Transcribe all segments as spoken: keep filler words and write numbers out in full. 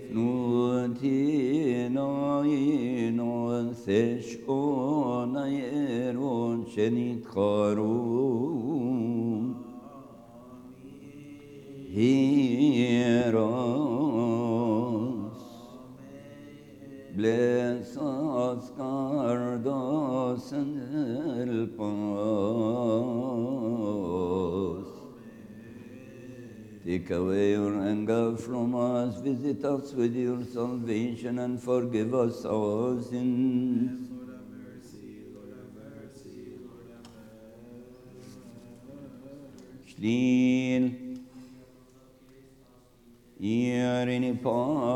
Fnutinoinon Theshonairon Shenitkarum Heroes Bless us, guard us, and help us. Take away your anger from us, visit us with your salvation, and forgive us our sins. Lord have mercy, Lord have mercy, Lord have mercy. Slil, Ierini pa,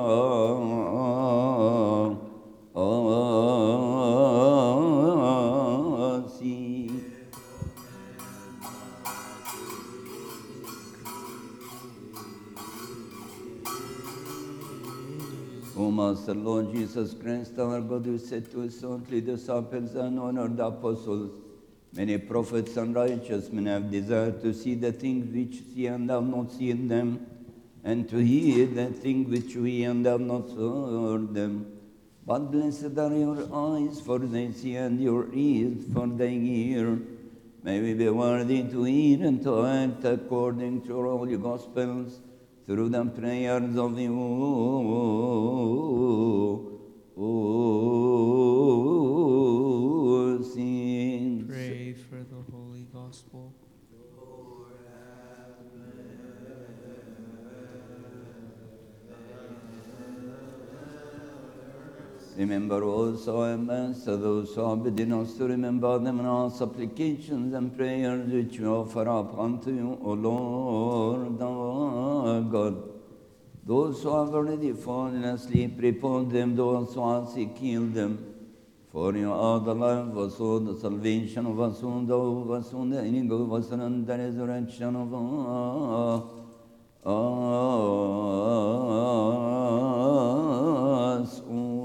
asi. O Master Lord Jesus Christ, our God, who said to his Son, lead the disciples and honored the apostles, many prophets and righteous men have desired to see the things which see and have not seen them, and to hear the things which we and have not heard them. But blessed are your eyes, for they see, and your ears, for they hear. May we be worthy to hear and to act according to all your gospels, through the prayers of you, O saints. Pray for the Holy Gospel. Remember also our Master, those who are bidden us to remember them in our supplications and prayers which we offer up unto you, O Lord our God. Those who have already fallen asleep, repose them; those who are sick, heal them. For you are the life of us all, the salvation of us all, the hope of us all, the ending of us, and the resurrection of us all.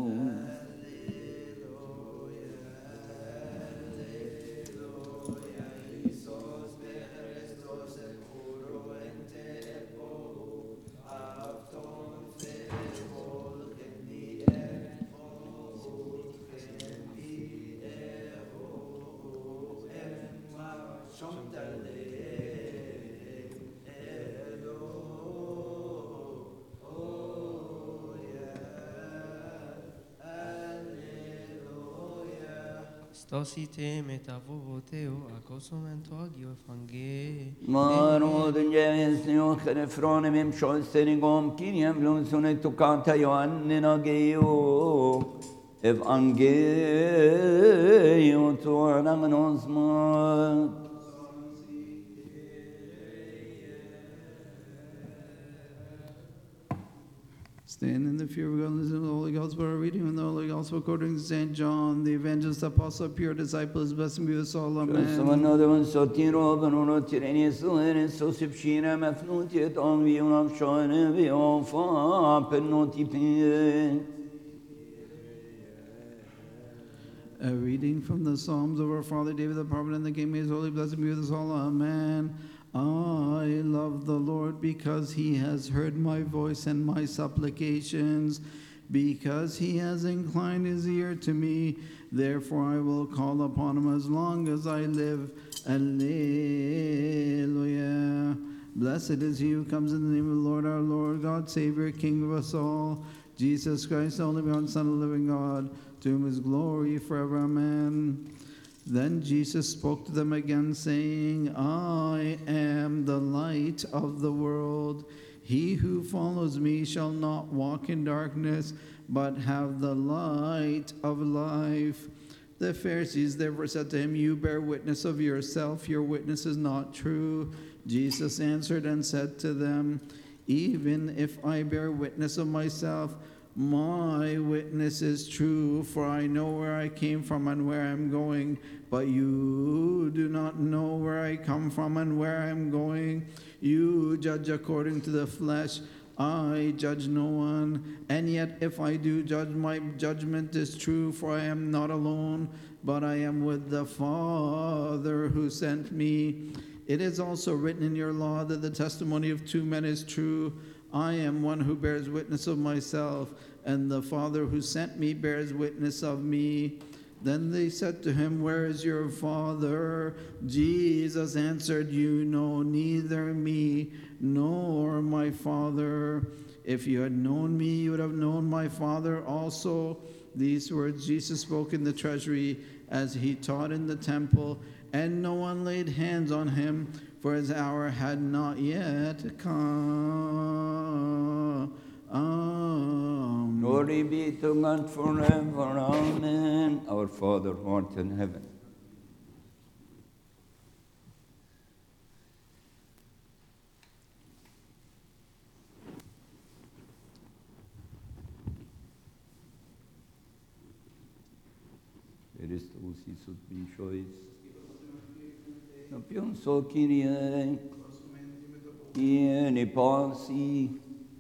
Stosite metavovoteo acosomento agio fange. Maro dungees neo khenefrone mem shoistenigom kiniam lunsune tukanta Ioannina geo evangelium tu anagnosma. Stand in the fear of God, listen to the Holy Gospel, a reading from the Holy Gospel according to Saint John, the evangelist, apostle, pure disciples, blessed be with all, amen. Samano devan sotiro banono tireni suene sosipshina mafnuti et onviunam shoene viofa penoti pe. A reading from the Psalms of our Father David the prophet and the King, may his holy blessed be with us all, amen. I love the Lord because he has heard my voice and my supplications, because he has inclined his ear to me. Therefore I will call upon him as long as I live. Alleluia. Blessed is he who comes in the name of the Lord, our Lord, God, Savior, King of us all, Jesus Christ, the only begotten Son of the living God, to whom is glory forever. Amen. Then Jesus spoke to them again, saying, I am the light of the world. He who follows me shall not walk in darkness, but have the light of life. The Pharisees therefore said to him, You bear witness of yourself, your witness is not true. Jesus answered and said to them, Even if I bear witness of myself, my witness is true, for I know where I came from and where I am going, but you do not know where I come from and where I am going. You judge according to the flesh. I judge no one. And yet if I do judge, my judgment is true, for I am not alone, but I am with the Father who sent me. It is also written in your law that the testimony of two men is true. I am one who bears witness of myself, and the Father who sent me bears witness of me. Then they said to him, Where is your Father? Jesus answered, You know neither me nor my Father. If you had known me, you would have known my Father also. These words Jesus spoke in the treasury as he taught in the temple, and no one laid hands on him, for his hour had not yet come. Um, Glory be to God forever. Amen. Our Father who art in heaven. Christus Iisus Bishois. No pienso Kyrie. Tieni pasi.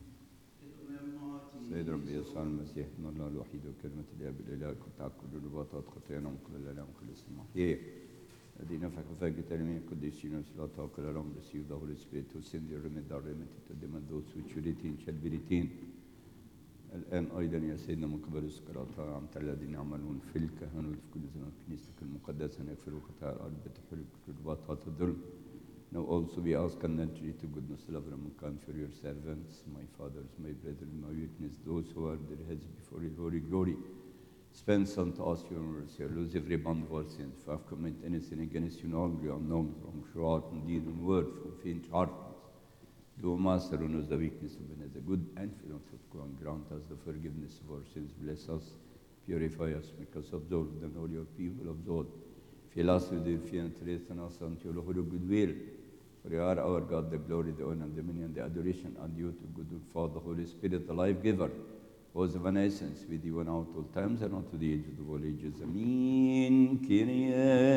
سيد ربي يسوع المسيح ابن الله الوحيد وكلمة الآب الإله كنت كل الرباطات خطايانا وكل الآلام وكل السماحية الذي نفخ فاك تلميذ قديسين وسلاطة وكل الأمر receive the Holy Spirit who send your remit our remit to them and those which you retain shall be retained الآن أيضا يا سيدنا من قبل السكراطة عم الذين يعملون في الكهنوت في كل زمان كنيستك المقدسة نغفر خطايا الأرض بتحل كل الرباطات الظلم. Now also we ask continually to goodness, love, and kind for your servants, my fathers, my brethren, my witness, those who are their heads before your holy glory. Dispense unto us your mercy, lose every bond of our sins. If I have committed anything against you, knowingly or unknowingly, from throughout and deed and word, from faint heartedness, do, Master, who knows the weakness of man, as a good and philosophical, and grant us the forgiveness of our sins. Bless us, purify us, make us absolved, and all your people absolved. Fill us with your fear and strengthen us unto your holy goodwill. For you are our God, the glory, the honor, the dominion, the adoration, and you to good Father, the Holy Spirit, the life giver, who is of an essence with you and out all times and unto the ages of all ages. Amen. Kyrie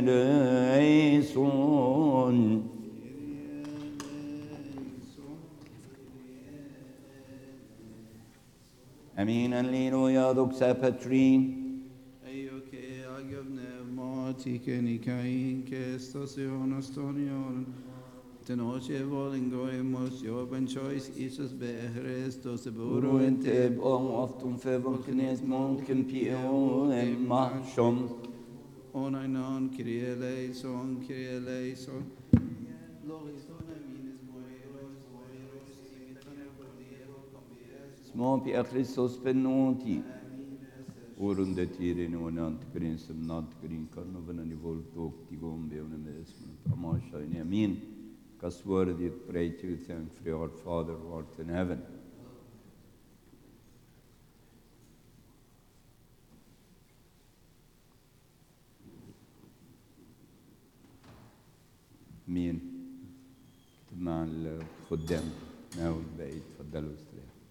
eleison. Amen. Alleluia. Doxa Patri. Eioke agavne matike nikain kestasyon astonion. Tenoche volingoemos Joben choice Isus be Christos Uru ente bom oftum fevon knes monken pio em machom. Onainon Kyrie eleison, Kyrie eleison. Logiston amines moeros, moeros, imitane cordiero, cambies. Smon pia Christos penunti. Urun de tirin onant grinsum nant grin carnovan ni voltok ti gombe unemes tamasha in amin. Because worthy to pray to you, thank for your Father who art in heaven. مين مع الخدام ناوي بقيت تفضلوا استريحوا.